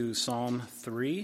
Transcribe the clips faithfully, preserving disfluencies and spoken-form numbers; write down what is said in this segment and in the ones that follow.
To Psalm three.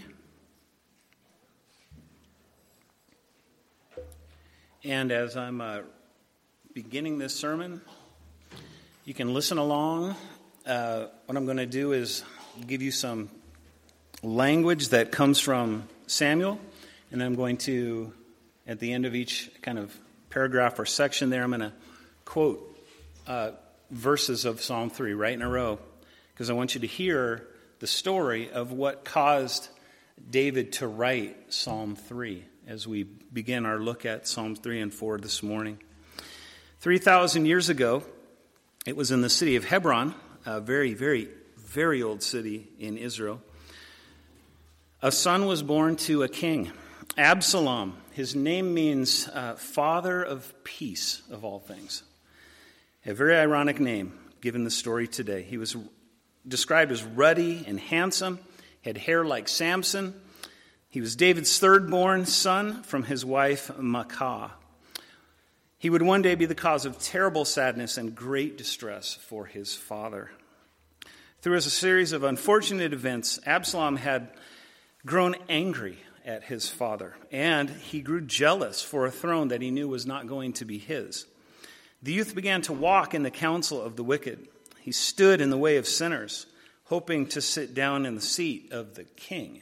And as I'm uh, beginning this sermon, you can listen along. Uh, what I'm going to do is give you some language that comes from Samuel, and I'm going to, at the end of each kind of paragraph or section there, I'm going to quote uh, verses of Psalm three right in a row, because I want you to hear the story of what caused David to write Psalm three as we begin our look at Psalms three and four this morning. three thousand years ago, it was in the city of Hebron, a very, very, very old city in Israel. A son was born to a king, Absalom. His name means uh, father of peace, of all things. A very ironic name, given the story today. He was described as ruddy and handsome, had hair like Samson. He was David's third-born son from his wife Maacah. He would one day be the cause of terrible sadness and great distress for his father. Through a series of unfortunate events, Absalom had grown angry at his father, and he grew jealous for a throne that he knew was not going to be his. The youth began to walk in the counsel of the wicked. He stood in the way of sinners, hoping to sit down in the seat of the king.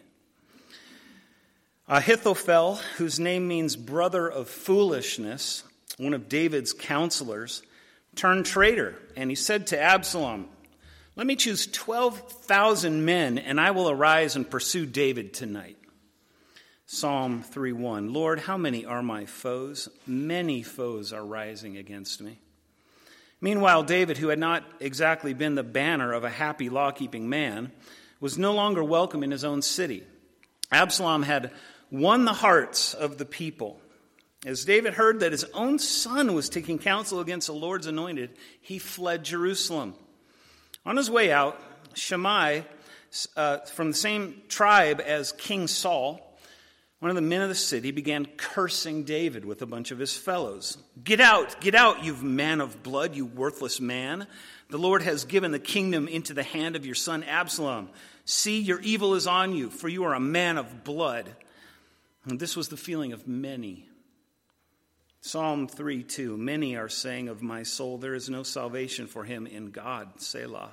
Ahithophel, whose name means brother of foolishness, one of David's counselors, turned traitor, and he said to Absalom, "Let me choose twelve thousand men, and I will arise and pursue David tonight." Psalm three one, "Lord, how many are my foes? Many foes are rising against me." Meanwhile, David, who had not exactly been the banner of a happy law-keeping man, was no longer welcome in his own city. Absalom had won the hearts of the people. As David heard that his own son was taking counsel against the Lord's anointed, he fled Jerusalem. On his way out, Shimei, uh, from the same tribe as King Saul, one of the men of the city, began cursing David with a bunch of his fellows. "Get out, get out, you man of blood, you worthless man. The Lord has given the kingdom into the hand of your son Absalom. See, your evil is on you, for you are a man of blood." And this was the feeling of many. Psalm three two, "Many are saying of my soul, there is no salvation for him in God, Selah."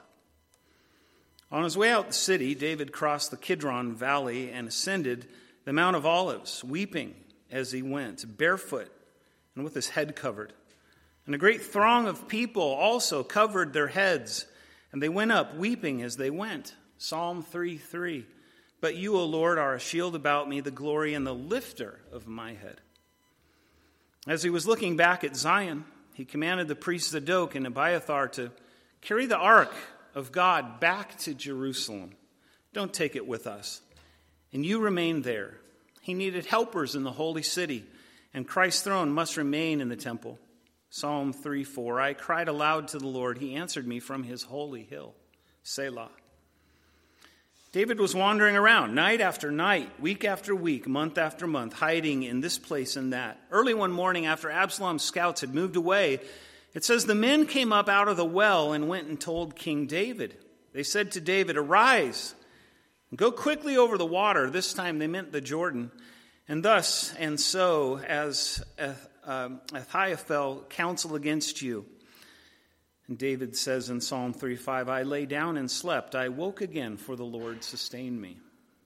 On his way out the city, David crossed the Kidron Valley and ascended the Mount of Olives, weeping as he went, barefoot and with his head covered. And a great throng of people also covered their heads, and they went up weeping as they went. Psalm three three, "But you, O Lord, are a shield about me, the glory and the lifter of my head." As he was looking back at Zion, he commanded the priests Zadok and Abiathar to carry the ark of God back to Jerusalem. "Don't take it with us. And you remain there." He needed helpers in the holy city, and Christ's throne must remain in the temple. Psalm three four, "I cried aloud to the Lord. He answered me from his holy hill. Selah." David was wandering around night after night, week after week, month after month, hiding in this place and that. Early one morning, after Absalom's scouts had moved away, it says the men came up out of the well and went and told King David. They said to David, "Arise, go quickly over the water." This time they meant the Jordan. "And thus and so as Ahithophel counsel against you." And David says in Psalm three five, "I lay down and slept. I woke again, for the Lord sustained me."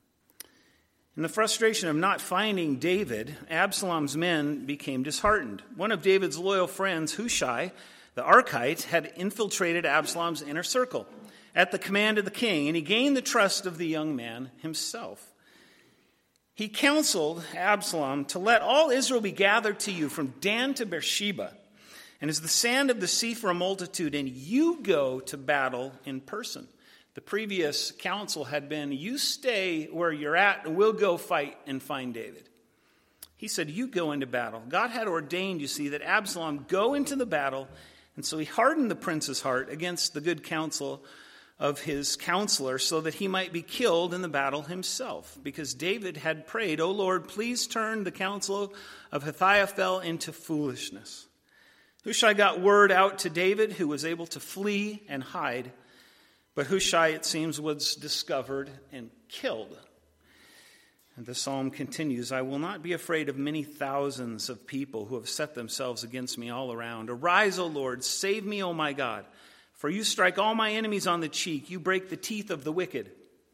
In the frustration of not finding David, Absalom's men became disheartened. One of David's loyal friends, Hushai, the Archite, had infiltrated Absalom's inner circle at the command of the king, and he gained the trust of the young man himself. He counseled Absalom to let all Israel be gathered to you from Dan to Beersheba, and as the sand of the sea for a multitude, and you go to battle in person. The previous counsel had been, you stay where you're at, and we'll go fight and find David. He said, you go into battle. God had ordained, you see, that Absalom go into the battle, and so he hardened the prince's heart against the good counsel of his counselor so that he might be killed in the battle himself, because David had prayed, "O Lord, please turn the counsel of Ahithophel into foolishness." Hushai got word out to David, who was able to flee and hide. But Hushai, it seems, was discovered and killed. And the psalm continues, I will not be afraid of many thousands of people who have set themselves against me all around. Arise, O Lord, save me, O my God. For you strike all my enemies on the cheek. You break the teeth of the wicked.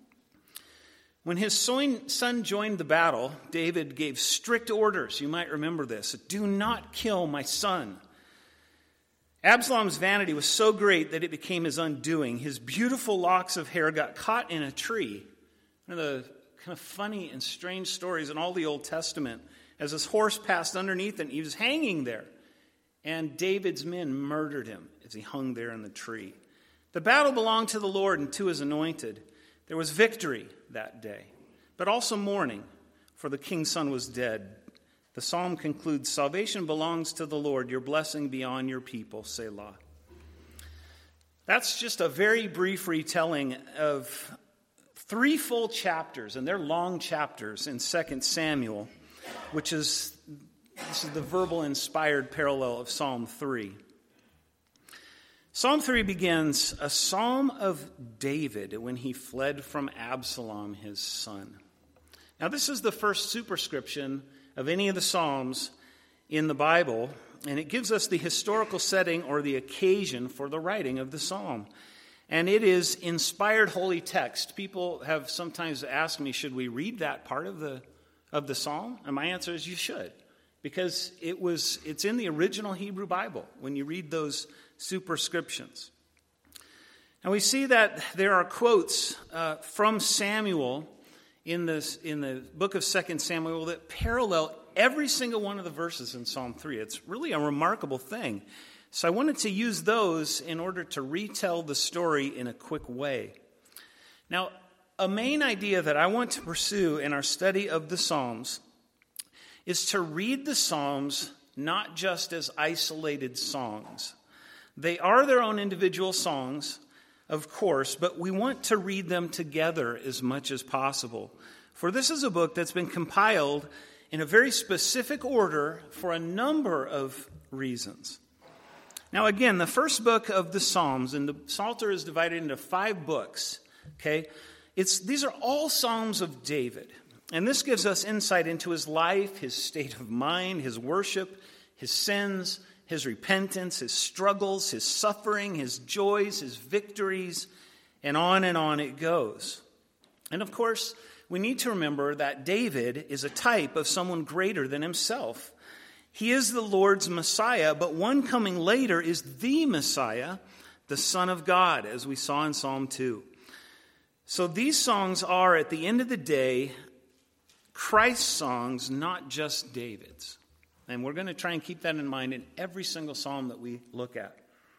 When his son joined the battle, David gave strict orders. You might remember this. Do not kill my son. Absalom's vanity was so great that it became his undoing. His beautiful locks of hair got caught in a tree. One of the kind of funny and strange stories in all the Old Testament. As his horse passed underneath and he was hanging there. And David's men murdered him as he hung there in the tree. The battle belonged to the Lord and to his anointed. There was victory that day, but also mourning, for the king's son was dead. The psalm concludes, salvation belongs to the Lord, your blessing be on your people, Selah. That's just a very brief retelling of three full chapters, and they're long chapters in Second Samuel, which is, this is the verbal inspired parallel of Psalm three. Psalm three begins, a psalm of David when he fled from Absalom, his son. Now, this is the first superscription of any of the psalms in the Bible, and it gives us the historical setting or the occasion for the writing of the psalm. And it is inspired holy text. People have sometimes asked me, should we read that part of the of the psalm? And my answer is you should, because it was it's in the original Hebrew Bible when you read those superscriptions. And we see that there are quotes uh, from Samuel in this in the book of Second Samuel that parallel every single one of the verses in Psalm three. It's really a remarkable thing. So I wanted to use those in order to retell the story in a quick way. Now, a main idea that I want to pursue in our study of the Psalms is to read the Psalms not just as isolated songs. They are their own individual songs, of course, but we want to read them together as much as possible. For this is a book that's been compiled in a very specific order for a number of reasons. Now, again, the first book of the Psalms, and the Psalter is divided into five books, okay? It's these are all Psalms of David, and this gives us insight into his life, his state of mind, his worship, his sins, his repentance, his struggles, his suffering, his joys, his victories, and on and on it goes. And of course, we need to remember that David is a type of someone greater than himself. He is the Lord's Messiah, but one coming later is the Messiah, the Son of God, as we saw in Psalm two. So these songs are, at the end of the day, Christ's songs, not just David's. And we're going to try and keep that in mind in every single psalm that we look at.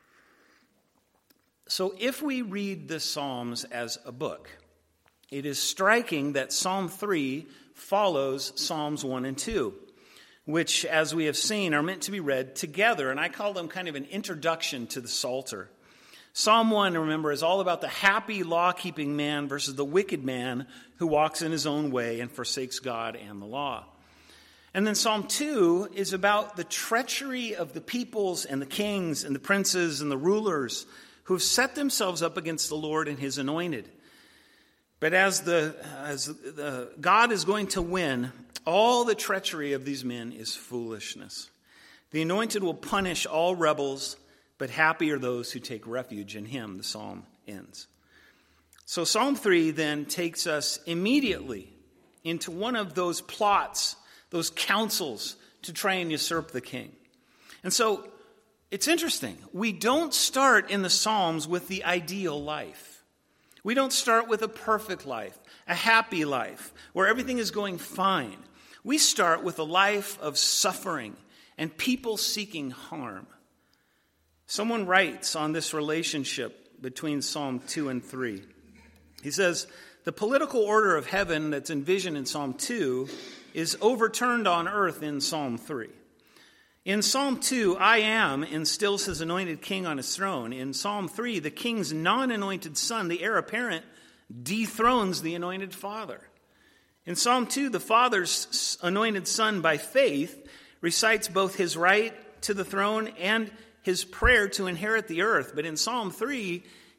So if we read the Psalms as a book, it is striking that Psalm three follows Psalms one and two, which, as we have seen, are meant to be read together. And I call them kind of an introduction to the Psalter. Psalm one, remember, is all about the happy law-keeping man versus the wicked man who walks in his own way and forsakes God and the law. And then Psalm two is about the treachery of the peoples and the kings and the princes and the rulers who have set themselves up against the Lord and his anointed. But as the as the, God is going to win, all the treachery of these men is foolishness. The anointed will punish all rebels, but happy are those who take refuge in him, the psalm ends. So Psalm three then takes us immediately into one of those plots, those counsels to try and usurp the king. And so it's interesting. We don't start in the Psalms with the ideal life. We don't start with a perfect life, a happy life, where everything is going fine. We start with a life of suffering and people seeking harm. Someone writes on this relationship between Psalm two and three. He says, the political order of heaven that's envisioned in Psalm two is overturned on earth in Psalm three. In Psalm two, I am instills his anointed king on his throne. In Psalm three, the king's non-anointed son, the heir apparent, dethrones the anointed father. In Psalm two, the father's anointed son by faith recites both his right to the throne and his prayer to inherit the earth. But in Psalm three,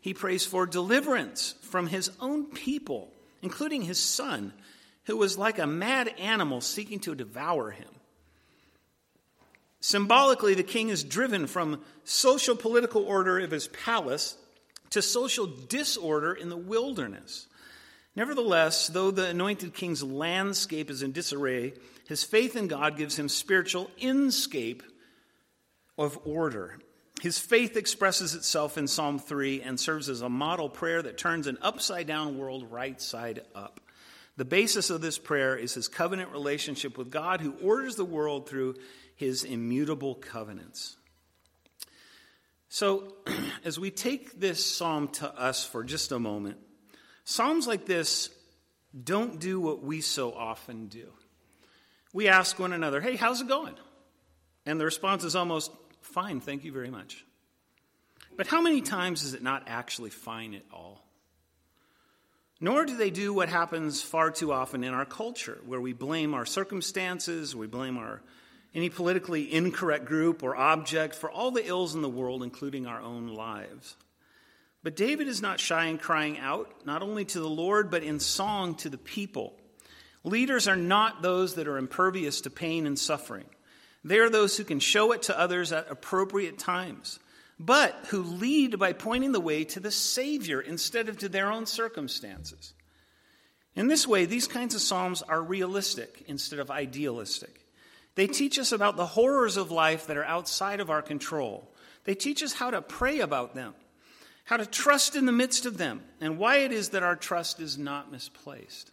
He prays for deliverance from his own people, including his son, who was like a mad animal seeking to devour him. Symbolically, the king is driven from social political order of his palace to social disorder in the wilderness. Nevertheless, though the anointed king's landscape is in disarray, his faith in God gives him spiritual inscape of order. His faith expresses itself in Psalm three and serves as a model prayer that turns an upside-down world right side up. The basis of this prayer is his covenant relationship with God, who orders the world through his immutable covenants. So, as we take this psalm to us for just a moment, psalms like this don't do what we so often do. We ask one another, hey, how's it going? And the response is almost, fine, thank you very much. But how many times is it not actually fine at all? Nor do they do what happens far too often in our culture, where we blame our circumstances, we blame our any politically incorrect group or object for all the ills in the world, including our own lives. But David is not shy in crying out, not only to the Lord, but in song to the people. Leaders are not those that are impervious to pain and suffering. They are those who can show it to others at appropriate times, but who lead by pointing the way to the Savior instead of to their own circumstances. In this way, these kinds of psalms are realistic instead of idealistic. They teach us about the horrors of life that are outside of our control. They teach us how to pray about them, how to trust in the midst of them, and why it is that our trust is not misplaced.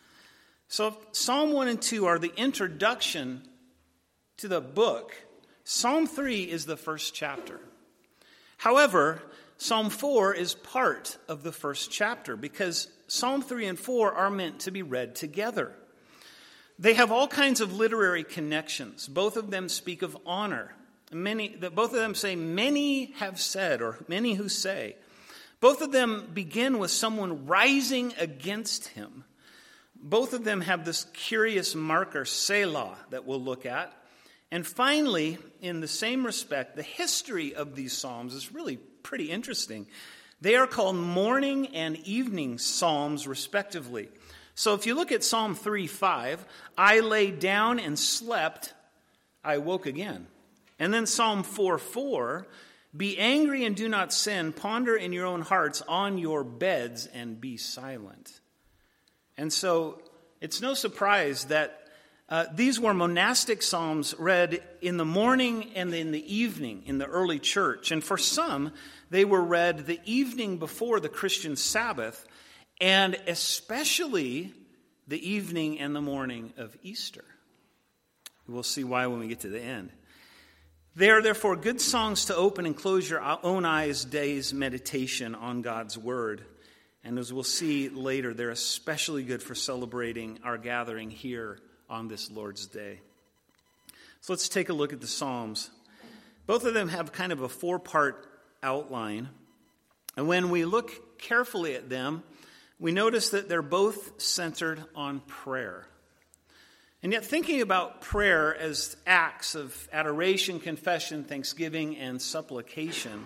So Psalm one and two are the introduction to the book. Psalm three is the first chapter. However, Psalm four is part of the first chapter because Psalm three and four are meant to be read together. They have all kinds of literary connections. Both of them speak of honor. Many, both of them say, many have said, or many who say. Both of them begin with someone rising against him. Both of them have this curious marker, Selah, that we'll look at. And finally, in the same respect, the history of these psalms is really pretty interesting. They are called morning and evening psalms, respectively. So if you look at Psalm three five, I lay down and slept, I woke again. And then Psalm four four, be angry and do not sin, ponder in your own hearts on your beds and be silent. And so it's no surprise that uh, these were monastic psalms read in the morning and in the evening in the early church. And for some, they were read the evening before the Christian Sabbath, and especially the evening and the morning of Easter. We'll see why when we get to the end. They are therefore good songs to open and close your own eyes day's meditation on God's word. And as we'll see later, they're especially good for celebrating our gathering here on this Lord's Day. So let's take a look at the Psalms. Both of them have kind of a four-part outline. And when we look carefully at them, we notice that they're both centered on prayer. And yet thinking about prayer as acts of adoration, confession, thanksgiving, and supplication,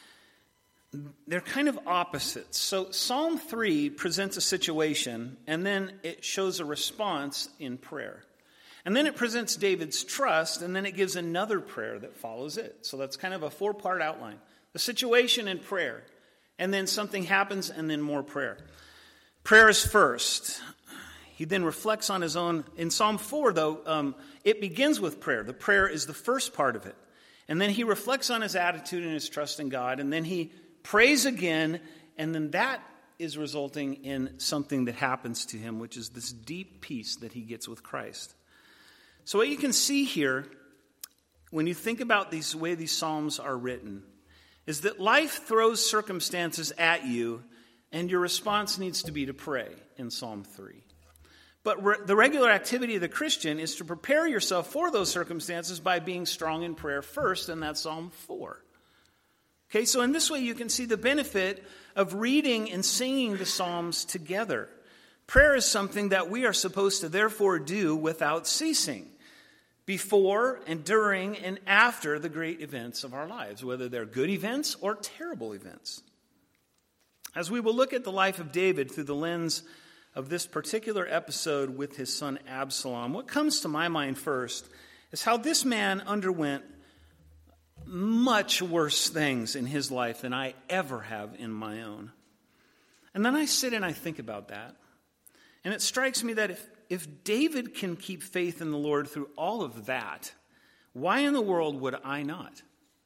they're kind of opposites. So Psalm three presents a situation, and then it shows a response in prayer. And then it presents David's trust, and then it gives another prayer that follows it. So that's kind of a four-part outline. The situation and prayer, and then something happens, and then more prayer. Prayer is first. He then reflects on his own. In Psalm four, though, um, it begins with prayer. The prayer is the first part of it. And then he reflects on his attitude and his trust in God. And then he prays again. And then that is resulting in something that happens to him, which is this deep peace that he gets with Christ. So what you can see here, when you think about these, the way these Psalms are written, is that life throws circumstances at you, and your response needs to be to pray in Psalm three. But re- the regular activity of the Christian is to prepare yourself for those circumstances by being strong in prayer first, and that's Psalm four. Okay, so in this way you can see the benefit of reading and singing the Psalms together. Prayer is something that we are supposed to therefore do without ceasing, before and during and after the great events of our lives, whether they're good events or terrible events. As we will look at the life of David through the lens of this particular episode with his son Absalom, what comes to my mind first is how this man underwent much worse things in his life than I ever have in my own. And then I sit and I think about that. And it strikes me that if, if David can keep faith in the Lord through all of that, why in the world would I not?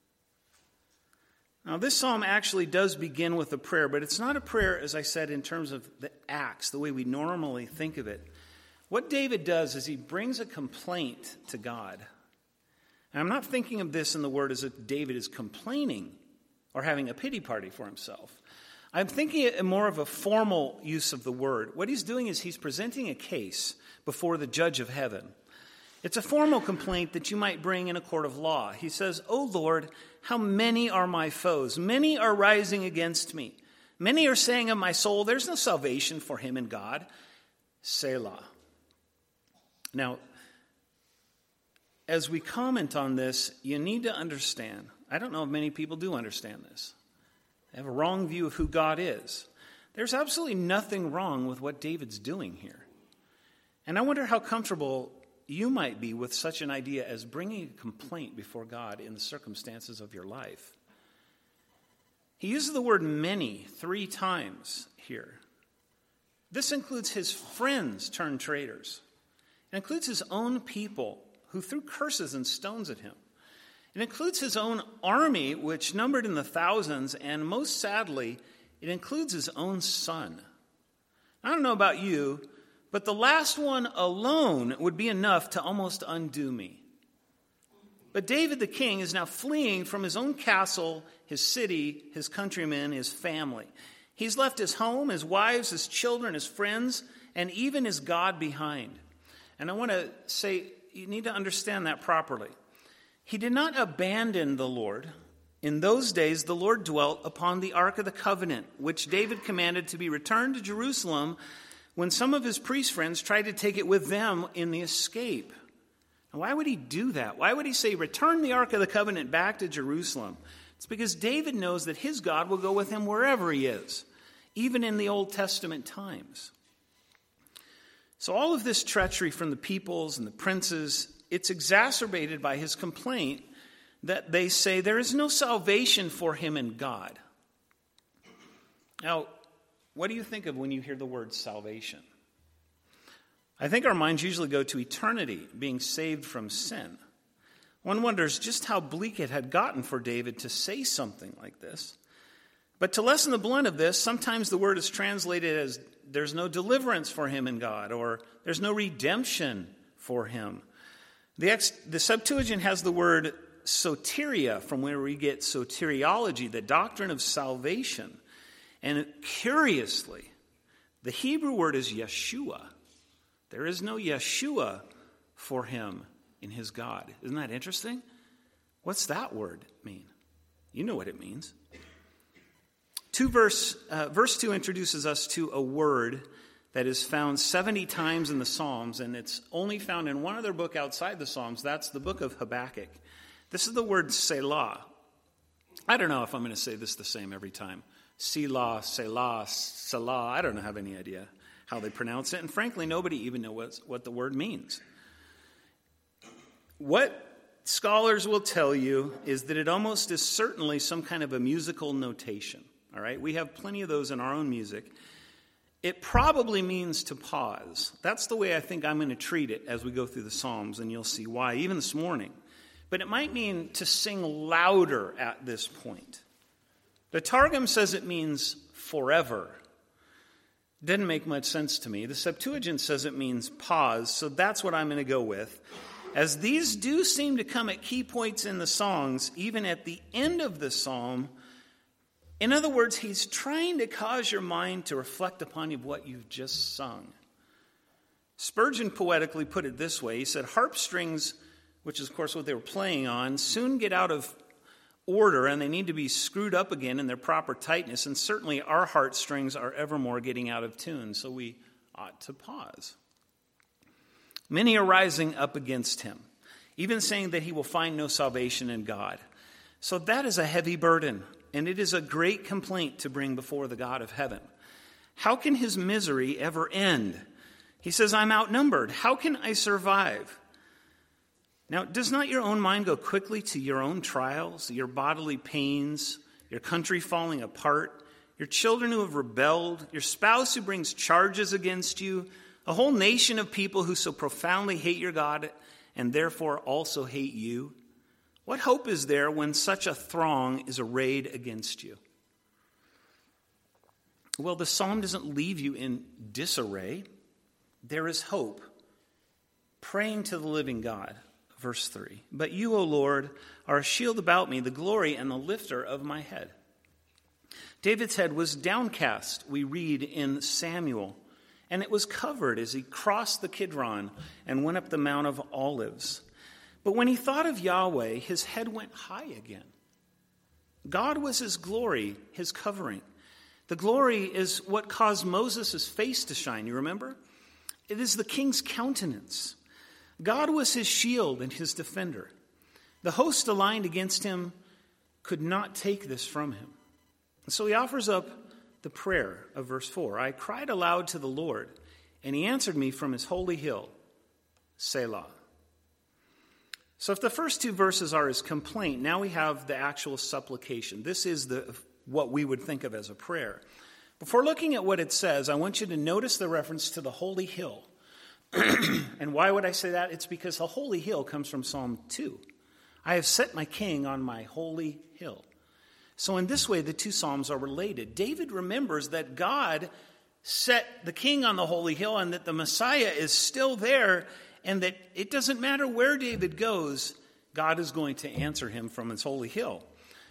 Now, this psalm actually does begin with a prayer, but it's not a prayer, as I said, in terms of the acts, the way we normally think of it. What David does is he brings a complaint to God. And I'm not thinking of this in the word as if David is complaining or having a pity party for himself. I'm thinking it more of a formal use of the word. What he's doing is he's presenting a case before the judge of heaven. It's a formal complaint that you might bring in a court of law. He says, "O Lord, how many are my foes? Many are rising against me. Many are saying of my soul, there's no salvation for him in God. Selah." Now, as we comment on this, you need to understand, I don't know if many people do understand this. They have a wrong view of who God is. There's absolutely nothing wrong with what David's doing here. And I wonder how comfortable you might be with such an idea as bringing a complaint before God in the circumstances of your life. He uses the word many three times here. This includes his friends turned traitors. It includes his own people who threw curses and stones at him. It includes his own army, which numbered in the thousands, and most sadly, it includes his own son. I don't know about you, but the last one alone would be enough to almost undo me. But David the king is now fleeing from his own castle, his city, his countrymen, his family. He's left his home, his wives, his children, his friends, and even his God behind. And I want to say, you need to understand that properly. He did not abandon the Lord. In those days, the Lord dwelt upon the Ark of the Covenant, which David commanded to be returned to Jerusalem when some of his priest friends tried to take it with them in the escape. Now, why would he do that? Why would he say, return the Ark of the Covenant back to Jerusalem? It's because David knows that his God will go with him wherever he is, even in the Old Testament times. So all of this treachery from the peoples and the princes, it's exacerbated by his complaint that they say there is no salvation for him in God. Now, what do you think of when you hear the word salvation? I think our minds usually go to eternity, being saved from sin. One wonders just how bleak it had gotten for David to say something like this. But to lessen the blunt of this, sometimes the word is translated as there's no deliverance for him in God, or there's no redemption for him. The, ex, the Septuagint has the word soteria, from where we get soteriology, the doctrine of salvation. And curiously, the Hebrew word is Yeshua. There is no Yeshua for him in his God. Isn't that interesting? What's that word mean? You know what it means. Two verse, uh, verse two introduces us to a word that is found seventy times in the Psalms, and it's only found in one other book outside the Psalms. That's the book of Habakkuk. This is the word Selah. I don't know if I'm going to say this the same every time. Selah, Selah, Selah. I don't have any idea how they pronounce it, and frankly, nobody even knows what the word means. What scholars will tell you is that it almost is certainly some kind of a musical notation. All right, we have plenty of those in our own music. It probably means to pause. That's the way I think I'm going to treat it as we go through the Psalms, and you'll see why, even this morning. But it might mean to sing louder at this point. The Targum says it means forever. Didn't make much sense to me. The Septuagint says it means pause, so that's what I'm going to go with. As these do seem to come at key points in the songs, even at the end of the psalm. In other words, he's trying to cause your mind to reflect upon what you've just sung. Spurgeon poetically put it this way. He said, harp strings, which is, of course, what they were playing on, soon get out of order, and they need to be screwed up again in their proper tightness. And certainly our heartstrings are evermore getting out of tune, so we ought to pause. Many are rising up against him, even saying that he will find no salvation in God. So that is a heavy burden. and it is a great complaint to bring before the God of heaven. How can his misery ever end? He says, I'm outnumbered. How can I survive? Now, does not your own mind go quickly to your own trials, your bodily pains, your country falling apart, your children who have rebelled, your spouse who brings charges against you, a whole nation of people who so profoundly hate your God and therefore also hate you? What hope is there when such a throng is arrayed against you? Well, the psalm doesn't leave you in disarray. There is hope. Praying to the living God. Verse three. But you, O Lord, are a shield about me, the glory and the lifter of my head. David's head was downcast, we read in Samuel, and it was covered as he crossed the Kidron and went up the Mount of Olives. But when he thought of Yahweh, his head went high again. God was his glory, his covering. The glory is what caused Moses' face to shine, you remember? It is the king's countenance. God was his shield and his defender. The host aligned against him could not take this from him. And so he offers up the prayer of verse four. I cried aloud to the Lord, and he answered me from his holy hill, Selah. So if the first two verses are his complaint, now we have the actual supplication. This is the what we would think of as a prayer. Before looking at what it says, I want you to notice the reference to the holy hill. And why would I say that? It's because the holy hill comes from Psalm two. I have set my king on my holy hill. So in this way, the two psalms are related. David remembers that God set the king on the holy hill and that the Messiah is still there, and that it doesn't matter where David goes, God is going to answer him from his holy hill.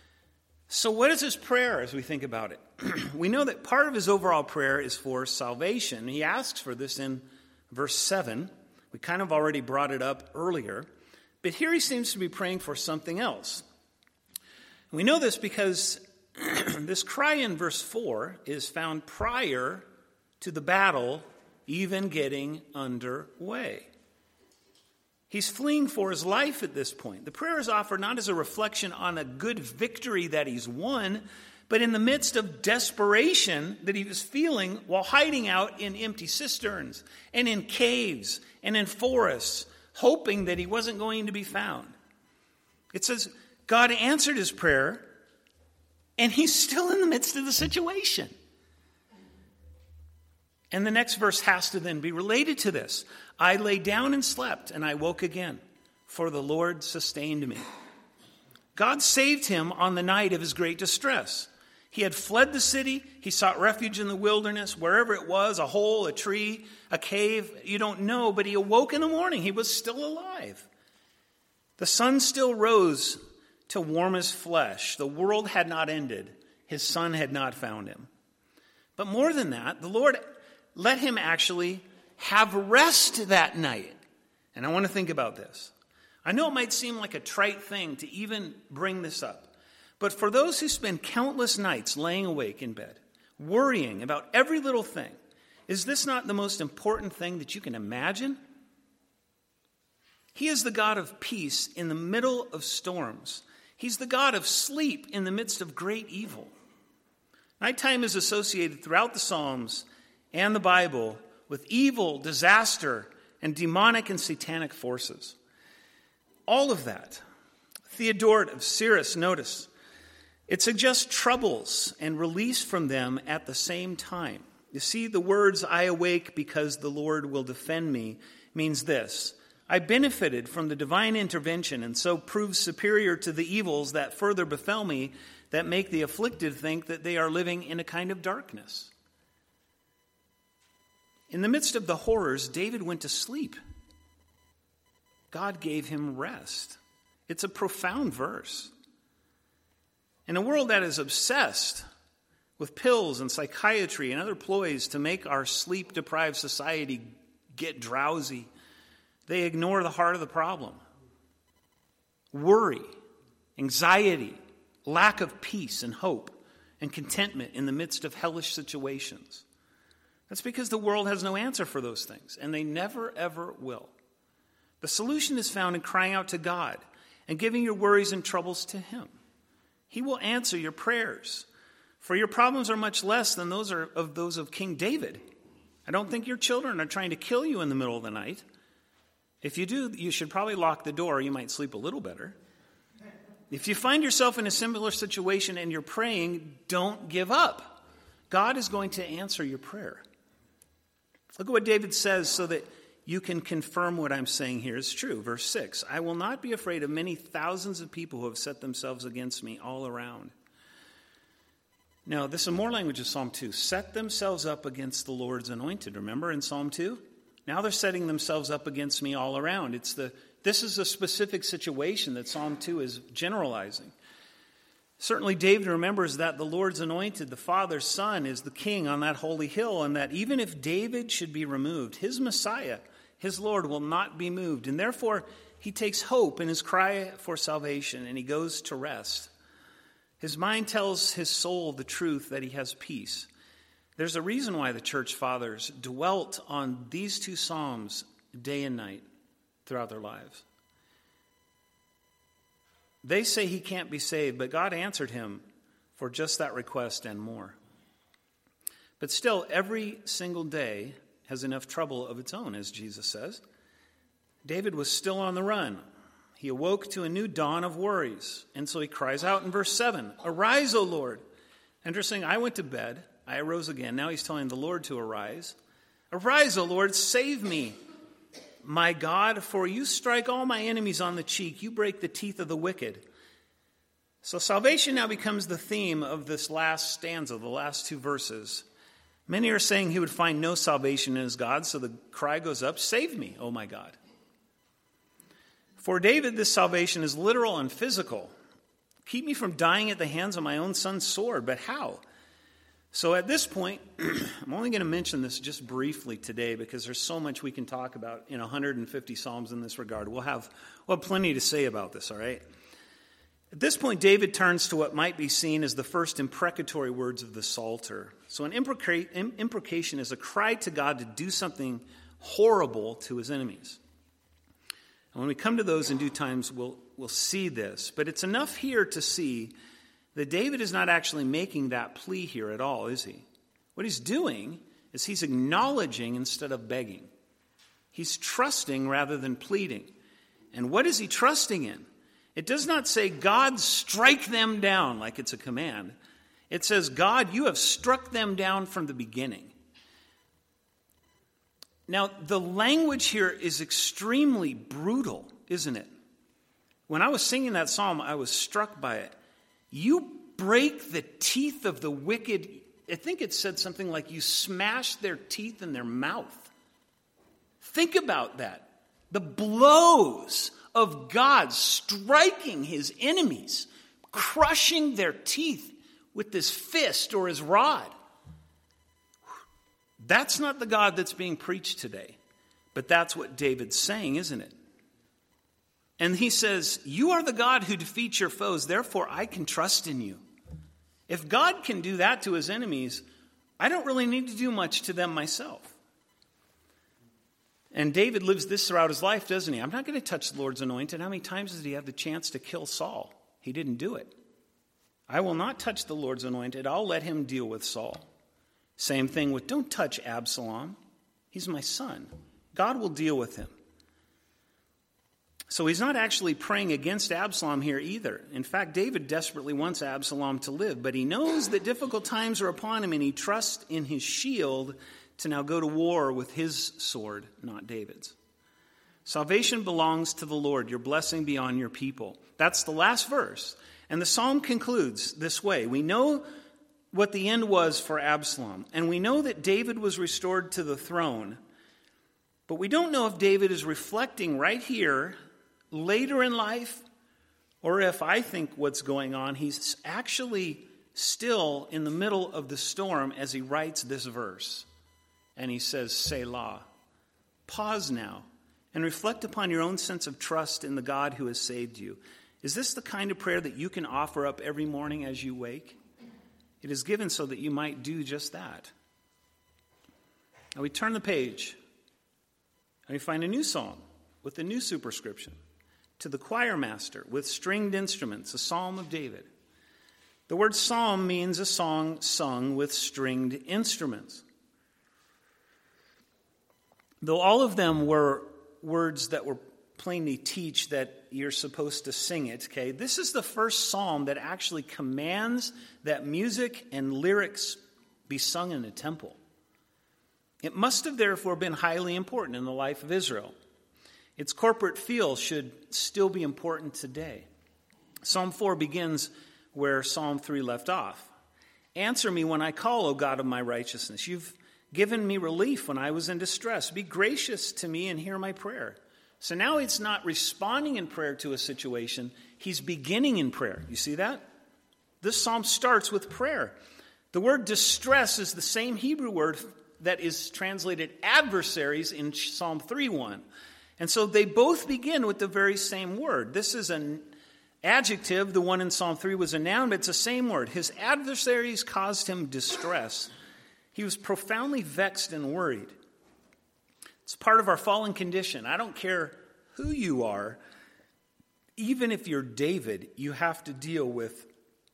So what is his prayer as we think about it? We know that part of his overall prayer is for salvation. He asks for this in verse seven. We kind of already brought it up earlier. But here he seems to be praying for something else. We know this because this cry in verse four is found prior to the battle even getting underway. He's fleeing for his life at this point. The prayer is offered not as a reflection on a good victory that he's won, but in the midst of desperation that he was feeling while hiding out in empty cisterns and in caves and in forests, hoping that he wasn't going to be found. It says God answered his prayer, and he's still in the midst of the situation. And the next verse has to then be related to this. I lay down and slept, and I woke again, for the Lord sustained me. God saved him on the night of his great distress. He had fled the city. He sought refuge in the wilderness, wherever it was, a hole, a tree, a cave. You don't know, but he awoke in the morning. He was still alive. The sun still rose to warm his flesh. The world had not ended. His son had not found him. But more than that, the Lord let him actually have rest that night. And I want to think about this. I know it might seem like a trite thing to even bring this up, but for those who spend countless nights laying awake in bed, worrying about every little thing, is this not the most important thing that you can imagine? He is the God of peace in the middle of storms. He's the God of sleep in the midst of great evil. Nighttime is associated throughout the Psalms and the Bible with evil, disaster, and demonic and satanic forces. All of that. Theodoret of Cyrus, notice, it suggests troubles and release from them at the same time. You see, the words, I awake because the Lord will defend me, means this. I benefited from the divine intervention and so proved superior to the evils that further befell me that make the afflicted think that they are living in a kind of darkness. In the midst of the horrors, David went to sleep. God gave him rest. It's a profound verse. In a world that is obsessed with pills and psychiatry and other ploys to make our sleep-deprived society get drowsy, they ignore the heart of the problem. Worry, anxiety, lack of peace and hope, and contentment in the midst of hellish situations. That's because the world has no answer for those things, and they never, ever will. The solution is found in crying out to God and giving your worries and troubles to Him. He will answer your prayers. For your problems are much less than those are of those of King David. I don't think your children are trying to kill you in the middle of the night. If you do, you should probably lock the door. You might sleep a little better. If you find yourself in a similar situation and you're praying, don't give up. God is going to answer your prayer. Look at what David says so that you can confirm what I'm saying here is true. Verse six, I will not be afraid of many thousands of people who have set themselves against me all around. Now, this is more language of Psalm two. Set themselves up against the Lord's anointed. Remember in Psalm two? Now they're setting themselves up against me all around. It's the This is a specific situation that Psalm two is generalizing. Certainly David remembers that the Lord's anointed, the Father's Son, is the king on that holy hill, and that even if David should be removed, his Messiah, his Lord, will not be moved. And therefore, he takes hope in his cry for salvation, and he goes to rest. His mind tells his soul the truth that he has peace. There's a reason why the church fathers dwelt on these two psalms day and night throughout their lives. They say he can't be saved, but God answered him for just that request and more. But still, every single day has enough trouble of its own, as Jesus says. David was still on the run. He awoke to a new dawn of worries. And so he cries out in verse seven, Arise, O Lord. Interesting, I went to bed. I arose again. Now he's telling the Lord to arise. Arise, O Lord, save me. My God, for you strike all my enemies on the cheek. You break the teeth of the wicked. So salvation now becomes the theme of this last stanza, the last two verses. Many are saying he would find no salvation in his God, so the cry goes up, Save me, oh my God. For David, this salvation is literal and physical. Keep me from dying at the hands of my own son's sword, but how? So at this point, I'm only going to mention this just briefly today because there's so much we can talk about in one hundred fifty Psalms in this regard. We'll have, we'll have plenty to say about this, all right? At this point, David turns to what might be seen as the first imprecatory words of the Psalter. So an impreca- imprecation is a cry to God to do something horrible to his enemies. And when we come to those in due times, we'll, we'll see this. But it's enough here to see that David is not actually making that plea here at all, is he? What he's doing is he's acknowledging instead of begging. He's trusting rather than pleading. And what is he trusting in? It does not say, God, strike them down, like it's a command. It says, God, you have struck them down from the beginning. Now, the language here is extremely brutal, isn't it? When I was singing that psalm, I was struck by it. You break the teeth of the wicked. I think it said something like you smash their teeth in their mouth. Think about that. The blows of God striking his enemies, crushing their teeth with his fist or his rod. That's not the God that's being preached today. But that's what David's saying, isn't it? And he says, you are the God who defeats your foes, therefore I can trust in you. If God can do that to his enemies, I don't really need to do much to them myself. And David lives this throughout his life, doesn't he? I'm not going to touch the Lord's anointed. How many times did he have the chance to kill Saul? He didn't do it. I will not touch the Lord's anointed. I'll let him deal with Saul. Same thing with, don't touch Absalom. He's my son. God will deal with him. So he's not actually praying against Absalom here either. In fact, David desperately wants Absalom to live, but he knows that difficult times are upon him, and he trusts in his shield to now go to war with his sword, not David's. Salvation belongs to the Lord. Your blessing be on your people. That's the last verse. And the psalm concludes this way. We know what the end was for Absalom, and we know that David was restored to the throne, but we don't know if David is reflecting right here later in life, or if I think what's going on, he's actually still in the middle of the storm as he writes this verse. And he says, Selah. Pause now and reflect upon your own sense of trust in the God who has saved you. Is this the kind of prayer that you can offer up every morning as you wake? It is given so that you might do just that. Now we turn the page and we find a new psalm with a new superscription. To the choir master with stringed instruments, a psalm of David. The word psalm means a song sung with stringed instruments. Though all of them were words that were plainly teach that you're supposed to sing it, okay, this is the first psalm that actually commands that music and lyrics be sung in a temple. It must have therefore been highly important in the life of Israel. Its corporate feel should still be important today. Psalm four begins where Psalm three left off. Answer me when I call, O God of my righteousness. You've given me relief when I was in distress. Be gracious to me and hear my prayer. So now it's not responding in prayer to a situation. He's beginning in prayer. You see that? This psalm starts with prayer. The word distress is the same Hebrew word that is translated adversaries in Psalm three one. And so they both begin with the very same word. This is an adjective. The one in Psalm three was a noun, but it's the same word. His adversaries caused him distress. He was profoundly vexed and worried. It's part of our fallen condition. I don't care who you are. Even if you're David, you have to deal with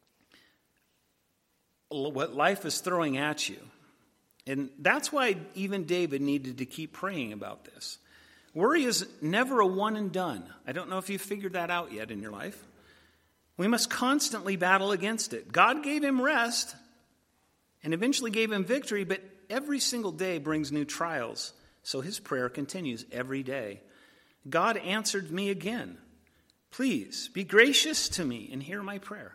what life is throwing at you. And that's why even David needed to keep praying about this. Worry is never a one and done. I don't know if you've figured that out yet in your life. We must constantly battle against it. God gave him rest and eventually gave him victory, but every single day brings new trials. So his prayer continues every day. God answered me again. Please be gracious to me and hear my prayer.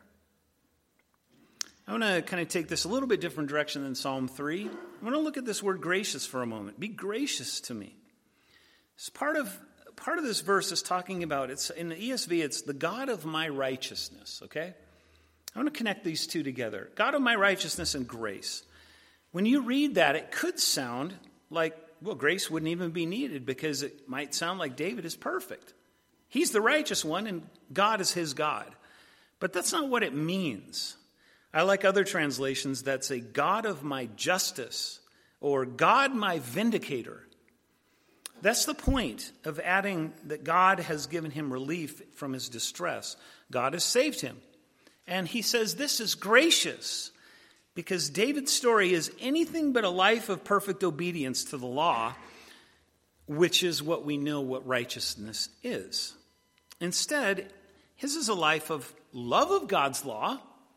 I want to kind of take this a little bit different direction than Psalm three. I want to look at this word gracious for a moment. Be gracious to me. It's part of part of this verse is talking about, it's in the E S V, it's the God of my righteousness, okay? I want to connect these two together. God of my righteousness and grace. When you read that, it could sound like, well, grace wouldn't even be needed because it might sound like David is perfect. He's the righteous one and God is his God. But that's not what it means. I like other translations that say God of my justice or God my vindicator. That's the point of adding that God has given him relief from his distress. God has saved him. And he says this is gracious because David's story is anything but a life of perfect obedience to the law, which is what we know what righteousness is. Instead, his is a life of love of God's law,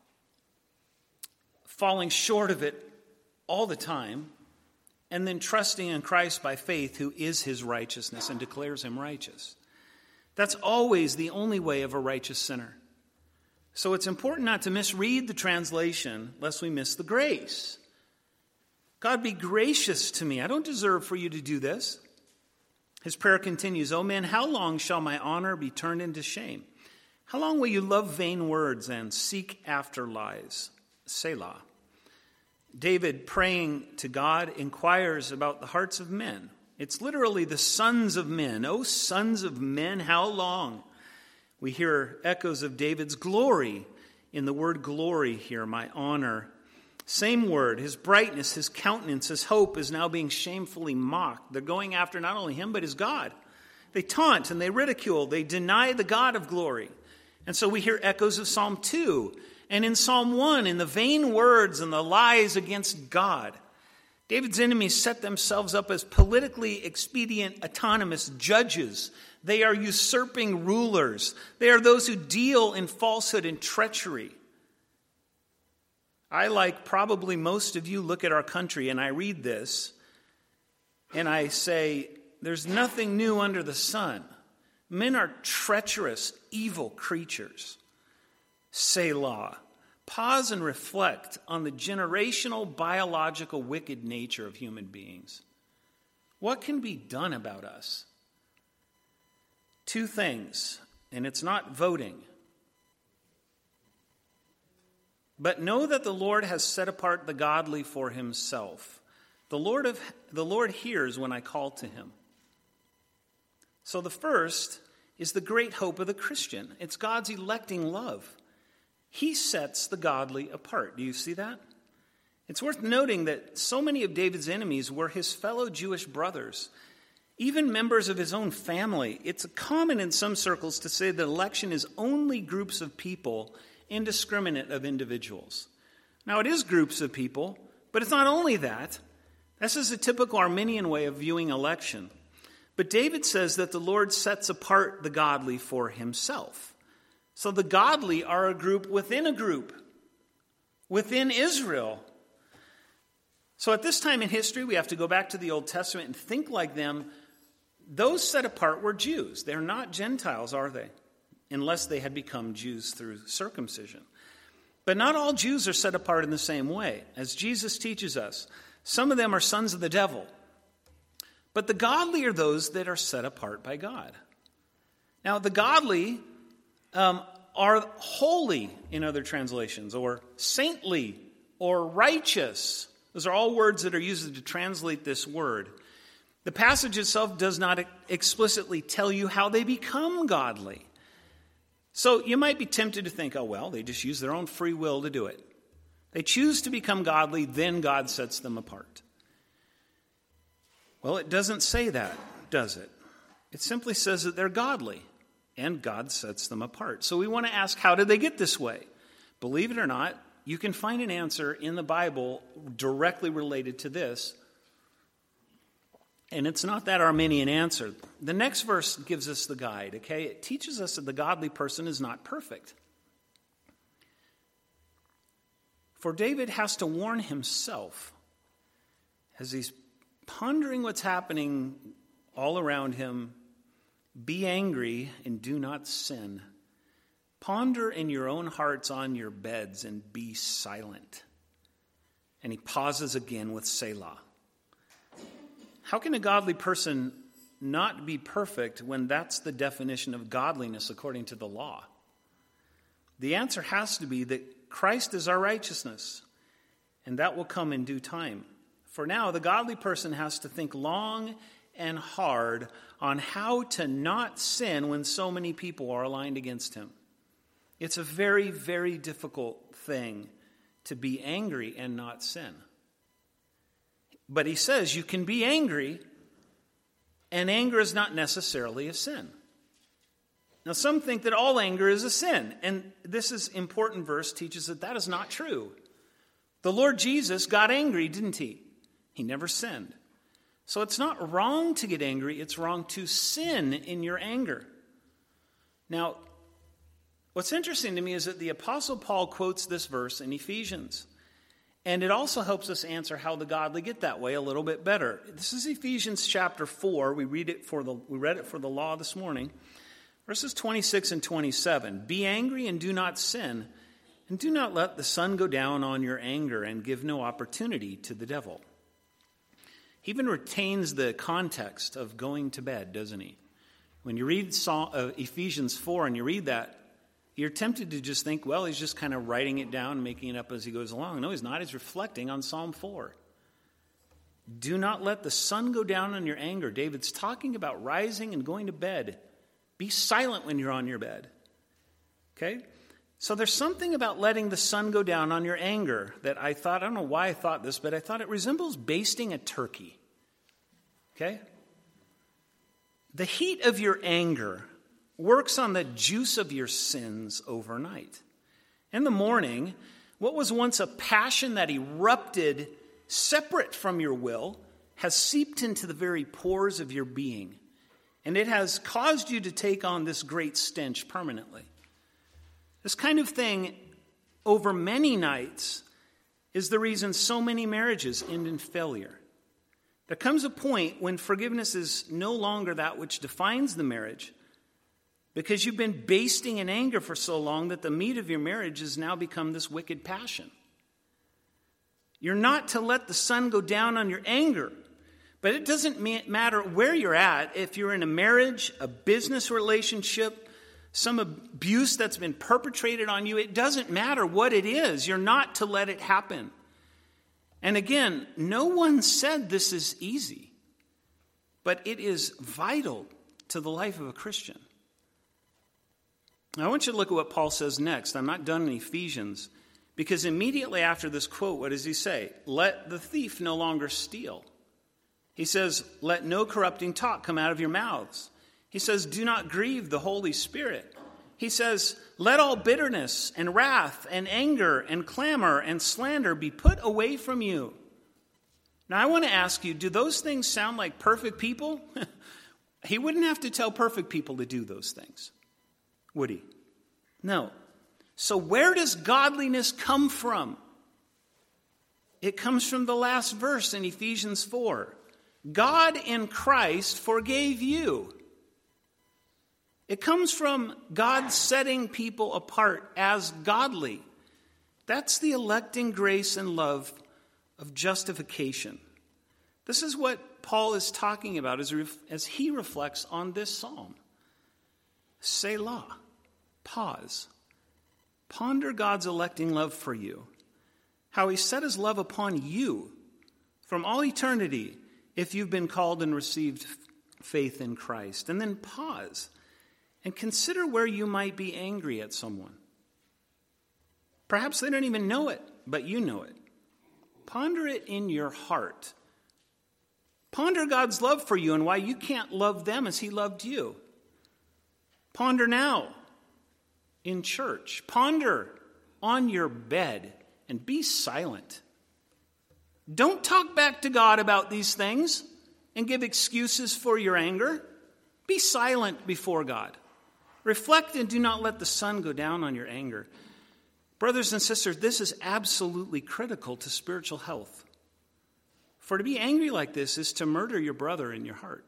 falling short of it all the time, and then trusting in Christ by faith, who is his righteousness and declares him righteous. That's always the only way of a righteous sinner. So it's important not to misread the translation lest we miss the grace. God, be gracious to me. I don't deserve for you to do this. His prayer continues, O men, how long shall my honor be turned into shame? How long will you love vain words and seek after lies? Selah. David, praying to God, inquires about the hearts of men. It's literally the sons of men. O sons of men, how long? We hear echoes of David's glory in the word glory here, my honor. Same word, his brightness, his countenance, his hope is now being shamefully mocked. They're going after not only him, but his God. They taunt and they ridicule. They deny the God of glory. And so we hear echoes of Psalm two. And in Psalm one, in the vain words and the lies against God, David's enemies set themselves up as politically expedient, autonomous judges. They are usurping rulers. They are those who deal in falsehood and treachery. I, like probably most of you, look at our country and I read this and I say, there's nothing new under the sun. Men are treacherous, evil creatures. Selah. Pause and reflect on the generational, biological, wicked nature of human beings. What can be done about us? Two things, and it's not voting. But know that the Lord has set apart the godly for himself. The Lord of the Lord hears when I call to him. So the first is the great hope of the Christian. It's God's electing love. He sets the godly apart. Do you see that? It's worth noting that so many of David's enemies were his fellow Jewish brothers, even members of his own family. It's common in some circles to say that election is only groups of people indiscriminate of individuals. Now, it is groups of people, but it's not only that. This is a typical Arminian way of viewing election. But David says that the Lord sets apart the godly for himself. So the godly are a group within a group, within Israel. So at this time in history, we have to go back to the Old Testament and think like them. Those set apart were Jews. They're not Gentiles, are they? Unless they had become Jews through circumcision. But not all Jews are set apart in the same way. As Jesus teaches us, some of them are sons of the devil. But the godly are those that are set apart by God. Now, the godly um, are holy in other translations, or saintly, or righteous. Those are all words that are used to translate this word. The passage itself does not explicitly tell you how they become godly. So you might be tempted to think, oh, well, they just use their own free will to do it. They choose to become godly, then God sets them apart. Well, it doesn't say that, does it? It simply says that they're godly, and God sets them apart. So we want to ask, how did they get this way? Believe it or not, you can find an answer in the Bible directly related to this. And it's not that Arminian answer. The next verse gives us the guide, okay? It teaches us that the godly person is not perfect. For David has to warn himself as he's pondering what's happening all around him. Be angry and do not sin. Ponder in your own hearts on your beds and be silent. And he pauses again with Selah. How can a godly person not be perfect when that's the definition of godliness according to the law? The answer has to be that Christ is our righteousness, and that will come in due time. For now, the godly person has to think long and hard on how to not sin when so many people are aligned against him. It's a very, very difficult thing to be angry and not sin. But he says you can be angry, and anger is not necessarily a sin. Now, some think that all anger is a sin, and this is important verse teaches that that is not true. The Lord Jesus got angry, didn't he? He never sinned. So it's not wrong to get angry, it's wrong to sin in your anger. Now, what's interesting to me is that the Apostle Paul quotes this verse in Ephesians. And it also helps us answer how the godly get that way a little bit better. This is Ephesians chapter four. We read it for the we read it for the law this morning. Verses twenty-six and twenty-seven. Be angry and do not sin, and do not let the sun go down on your anger, and give no opportunity to the devil. He even retains the context of going to bed, doesn't he? When you read Ephesians four and you read that, you're tempted to just think, well, he's just kind of writing it down, making it up as he goes along. No, he's not. He's reflecting on Psalm four. Do not let the sun go down on your anger. David's talking about rising and going to bed. Be silent when you're on your bed. Okay? So there's something about letting the sun go down on your anger that I thought, I don't know why I thought this, but I thought it resembles basting a turkey. Okay? The heat of your anger works on the juice of your sins overnight. In the morning, what was once a passion that erupted separate from your will has seeped into the very pores of your being, and it has caused you to take on this great stench permanently. This kind of thing over many nights is the reason so many marriages end in failure. There comes a point when forgiveness is no longer that which defines the marriage, because you've been basting in anger for so long that the meat of your marriage has now become this wicked passion. You're not to let the sun go down on your anger. But it doesn't matter where you're at. If you're in a marriage, a business relationship, some abuse that's been perpetrated on you, it doesn't matter what it is. You're not to let it happen. And again, no one said this is easy. But it is vital to the life of a Christian. Now, I want you to look at what Paul says next. I'm not done in Ephesians, because immediately after this quote, what does he say? Let the thief no longer steal. He says, let no corrupting talk come out of your mouths. He says, do not grieve the Holy Spirit, He says, let all bitterness and wrath and anger and clamor and slander be put away from you. Now, I want to ask you, do those things sound like perfect people? He wouldn't have to tell perfect people to do those things, would he? No. So where does godliness come from? It comes from the last verse in Ephesians four. God in Christ forgave you. It comes from God setting people apart as godly. That's the electing grace and love of justification. This is what Paul is talking about as, ref- as he reflects on this psalm. Selah, pause. Ponder God's electing love for you, how he set his love upon you from all eternity if you've been called and received faith in Christ. And then pause and consider where you might be angry at someone. Perhaps they don't even know it, but you know it. Ponder it in your heart. Ponder God's love for you and why you can't love them as he loved you. Ponder now in church. Ponder on your bed and be silent. Don't talk back to God about these things and give excuses for your anger. Be silent before God. Reflect and do not let the sun go down on your anger. Brothers and sisters, this is absolutely critical to spiritual health. For to be angry like this is to murder your brother in your heart.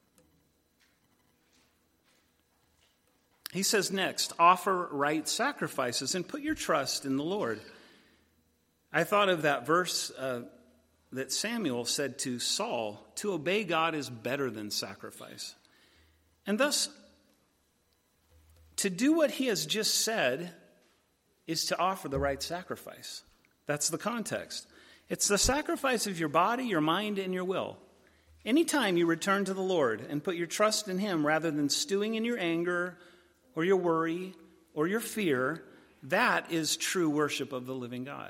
He says next, offer right sacrifices and put your trust in the Lord. I thought of that verse uh, that Samuel said to Saul, to obey God is better than sacrifice. And thus, to do what he has just said is to offer the right sacrifice. That's the context. It's the sacrifice of your body, your mind, and your will. Anytime you return to the Lord and put your trust in him rather than stewing in your anger or your worry or your fear, that is true worship of the living God.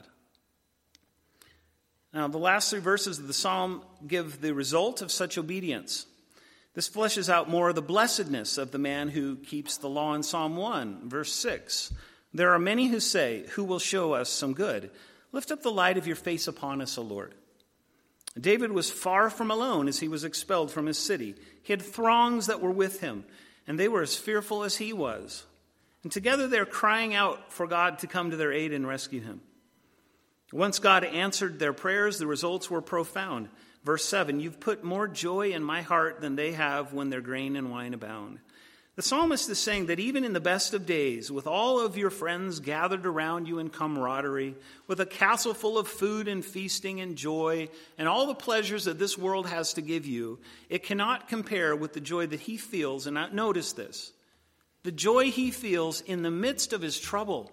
Now, the last three verses of the psalm give the result of such obedience. This fleshes out more of the blessedness of the man who keeps the law in Psalm one, verse six. There are many who say, who will show us some good? Lift up the light of your face upon us, O Lord. David was far from alone as he was expelled from his city. He had throngs that were with him, and they were as fearful as he was. And together they're crying out for God to come to their aid and rescue him. Once God answered their prayers, the results were profound. Verse seven, you've put more joy in my heart than they have when their grain and wine abound. The psalmist is saying that even in the best of days, with all of your friends gathered around you in camaraderie, with a castle full of food and feasting and joy, and all the pleasures that this world has to give you, it cannot compare with the joy that he feels, and notice this, the joy he feels in the midst of his trouble,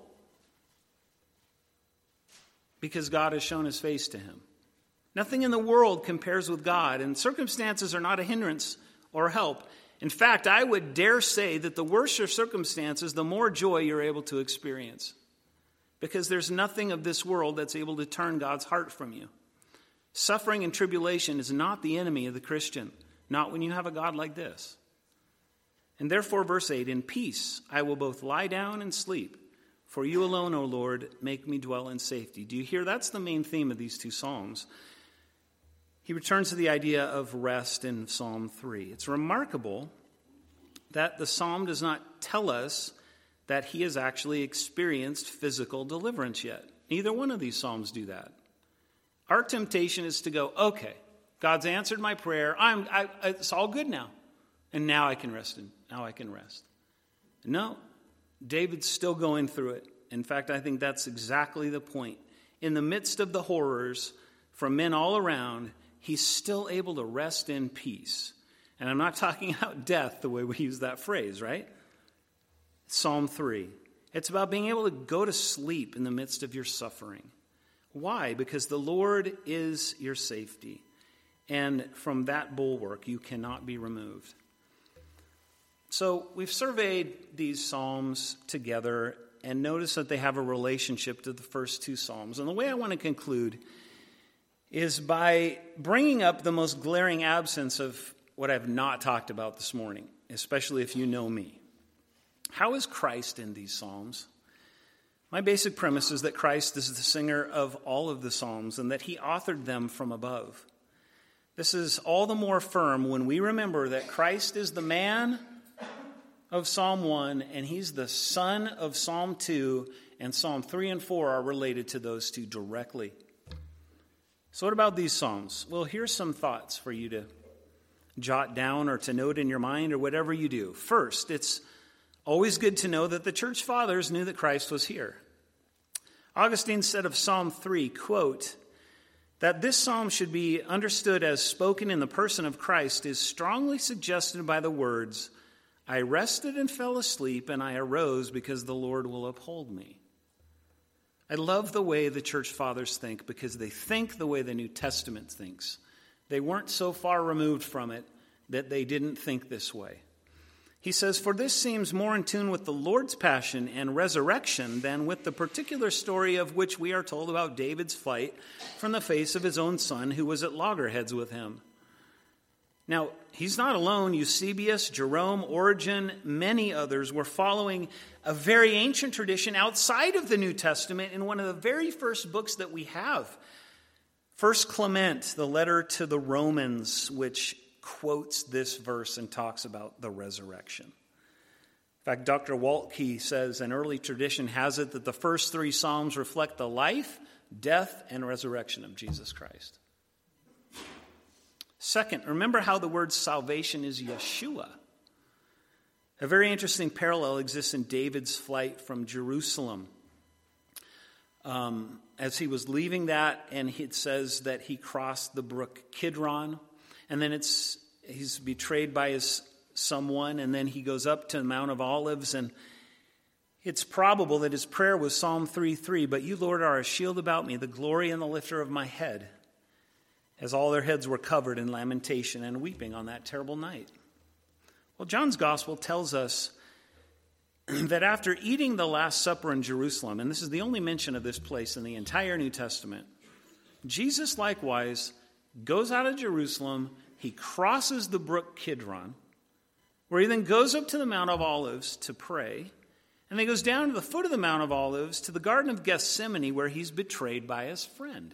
because God has shown his face to him. Nothing in the world compares with God, and circumstances are not a hindrance or help. In fact, I would dare say that the worse your circumstances, the more joy you're able to experience. Because there's nothing of this world that's able to turn God's heart from you. Suffering and tribulation is not the enemy of the Christian, not when you have a God like this. And therefore, verse eight, in peace I will both lie down and sleep, for you alone, O Lord, make me dwell in safety. Do you hear? That's the main theme of these two psalms. He returns to the idea of rest in Psalm three. It's remarkable that the psalm does not tell us that he has actually experienced physical deliverance yet. Neither one of these psalms do that. Our temptation is to go, okay, God's answered my prayer. I'm, I, it's all good now. And now I can rest. In, now I can rest. No, David's still going through it. In fact, I think that's exactly the point. In the midst of the horrors from men all around, he's still able to rest in peace. And I'm not talking about death the way we use that phrase, right? Psalm three. It's about being able to go to sleep in the midst of your suffering. Why? Because the Lord is your safety. And from that bulwark, you cannot be removed. So we've surveyed these psalms together and noticed that they have a relationship to the first two psalms. And the way I want to conclude is by bringing up the most glaring absence of what I've not talked about this morning, especially if you know me. How is Christ in these psalms? My basic premise is that Christ is the singer of all of the psalms and that he authored them from above. This is all the more firm when we remember that Christ is the man of Psalm one and he's the son of Psalm two, and Psalm three and four are related to those two directly. So what about these psalms? Well, here's some thoughts for you to jot down or to note in your mind or whatever you do. First, it's always good to know that the church fathers knew that Christ was here. Augustine said of Psalm three, quote, that this psalm should be understood as spoken in the person of Christ is strongly suggested by the words, I rested and fell asleep, and I arose because the Lord will uphold me. I love the way the church fathers think because they think the way the New Testament thinks. They weren't so far removed from it that they didn't think this way. He says, for this seems more in tune with the Lord's passion and resurrection than with the particular story of which we are told about David's flight from the face of his own son who was at loggerheads with him. Now, he's not alone. Eusebius, Jerome, Origen, many others were following a very ancient tradition outside of the New Testament in one of the very first books that we have. First Clement, the letter to the Romans, which quotes this verse and talks about the resurrection. In fact, Doctor Waltke says an early tradition has it that the first three Psalms reflect the life, death, and resurrection of Jesus Christ. Second, remember how the word salvation is Yeshua. A very interesting parallel exists in David's flight from Jerusalem. Um, as he was leaving that, and it says that he crossed the brook Kidron, and then it's he's betrayed by his someone, and then he goes up to the Mount of Olives, and it's probable that his prayer was Psalm three three, but you, Lord, are a shield about me, the glory and the lifter of my head, as all their heads were covered in lamentation and weeping on that terrible night. Well, John's gospel tells us that after eating the Last Supper in Jerusalem, and this is the only mention of this place in the entire New Testament, Jesus likewise goes out of Jerusalem, he crosses the brook Kidron, where he then goes up to the Mount of Olives to pray, and then he goes down to the foot of the Mount of Olives to the Garden of Gethsemane, where he's betrayed by his friend.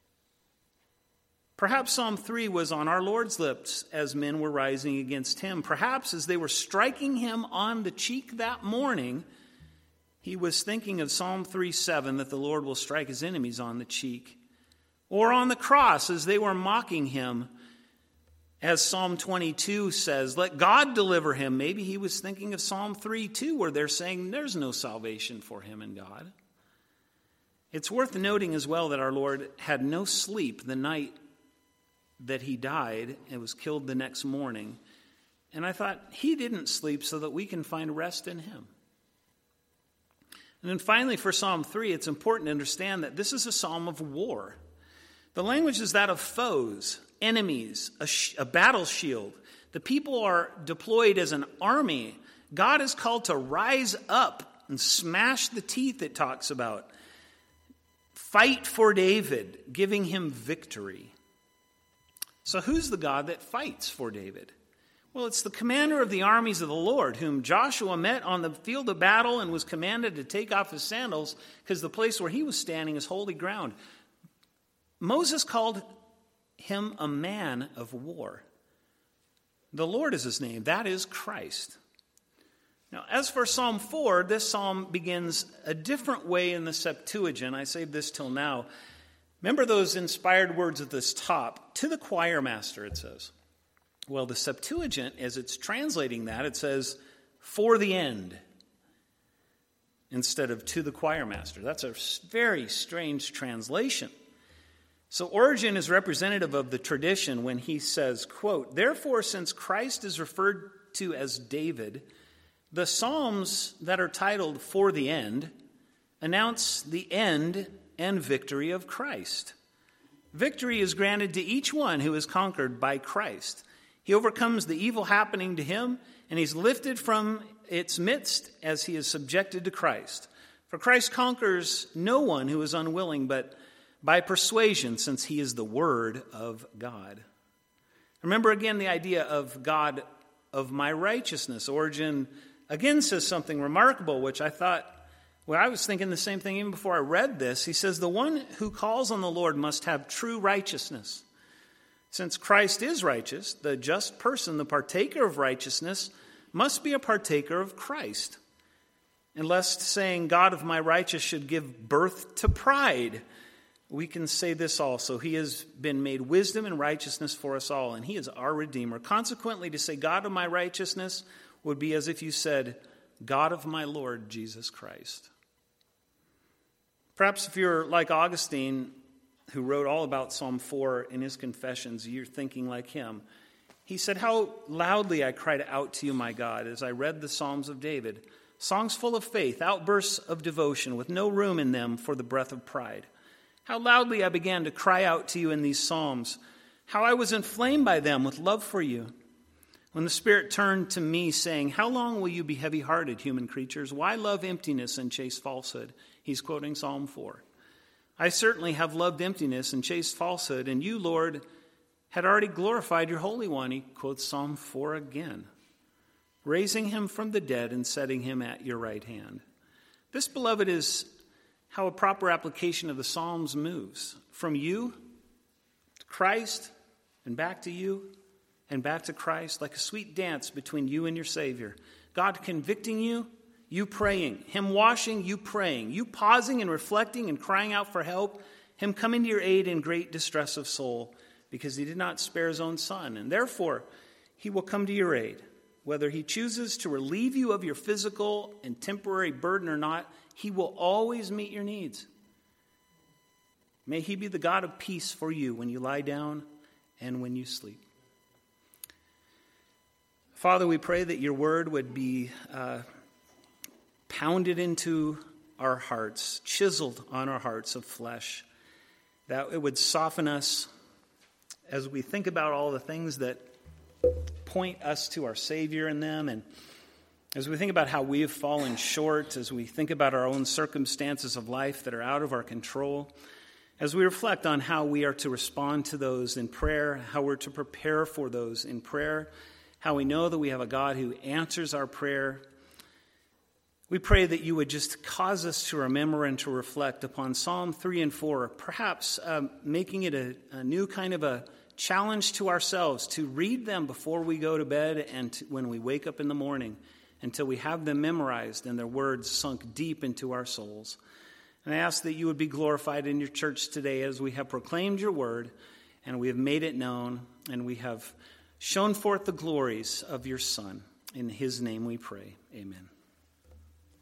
Perhaps Psalm three was on our Lord's lips as men were rising against him. Perhaps as they were striking him on the cheek that morning, he was thinking of Psalm three seven, that the Lord will strike his enemies on the cheek. Or on the cross as they were mocking him, as Psalm twenty-two says, let God deliver him. Maybe he was thinking of Psalm three too, where they're saying there's no salvation for him in God. It's worth noting as well that our Lord had no sleep the night that he died and was killed the next morning. And I thought he didn't sleep so that we can find rest in him. And then finally for Psalm three, it's important to understand that this is a psalm of war. The language is that of foes, enemies, a, sh- a battle shield. The people are deployed as an army. God is called to rise up and smash the teeth, it talks about. Fight for David, giving him victory. So who's the God that fights for David? Well, it's the commander of the armies of the Lord, whom Joshua met on the field of battle and was commanded to take off his sandals because the place where he was standing is holy ground. Moses called him a man of war. The Lord is his name. That is Christ. Now, as for Psalm four, this psalm begins a different way in the Septuagint. I saved this till now. Remember those inspired words at this top? To the choir master, it says. Well, the Septuagint, as it's translating that, it says, for the end, instead of to the choir master. That's a very strange translation. So Origen is representative of the tradition when he says, quote, therefore, since Christ is referred to as David, the psalms that are titled For the End announce the end and victory of Christ. Victory is granted to each one who is conquered by Christ. He overcomes the evil happening to him, and he's lifted from its midst as he is subjected to Christ. For Christ conquers no one who is unwilling, but by persuasion, since he is the Word of God. Remember again the idea of God of my righteousness. Origen again says something remarkable, which I thought, well, I was thinking the same thing even before I read this. He says, the one who calls on the Lord must have true righteousness. Since Christ is righteous, the just person, the partaker of righteousness, must be a partaker of Christ. And lest saying, God of my righteous should give birth to pride, we can say this also: he has been made wisdom and righteousness for us all, and he is our Redeemer. Consequently, to say God of my righteousness would be as if you said, God of my Lord Jesus Christ. Perhaps if you're like Augustine, who wrote all about Psalm four in his Confessions, you're thinking like him. He said, how loudly I cried out to you, my God, as I read the Psalms of David, songs full of faith, outbursts of devotion, with no room in them for the breath of pride. How loudly I began to cry out to you in these psalms, how I was inflamed by them with love for you. When the Spirit turned to me, saying, how long will you be heavy-hearted, human creatures? Why love emptiness and chase falsehood? He's quoting Psalm four. I certainly have loved emptiness and chased falsehood, and you, Lord, had already glorified your Holy One. He quotes Psalm four again, raising him from the dead and setting him at your right hand. This, beloved, is how a proper application of the Psalms moves. From you to Christ and back to you and back to Christ, like a sweet dance between you and your Savior. God convicting you, you praying. Him washing, you praying. You pausing and reflecting and crying out for help. Him coming to your aid in great distress of soul, because he did not spare his own son. And therefore, he will come to your aid. Whether he chooses to relieve you of your physical and temporary burden or not, he will always meet your needs. May he be the God of peace for you when you lie down and when you sleep. Father, we pray that your word would be uh, pounded into our hearts, chiseled on our hearts of flesh, that it would soften us as we think about all the things that point us to our Savior in them, and as we think about how we have fallen short, as we think about our own circumstances of life that are out of our control, as we reflect on how we are to respond to those in prayer, how we're to prepare for those in prayer, how we know that we have a God who answers our prayer, we pray that you would just cause us to remember and to reflect upon Psalm three and four, perhaps um, making it a, a new kind of a challenge to ourselves to read them before we go to bed and to, when we wake up in the morning, until we have them memorized and their words sunk deep into our souls. And I ask that you would be glorified in your church today as we have proclaimed your word and we have made it known and we have shown forth the glories of your Son. In his name we pray. Amen.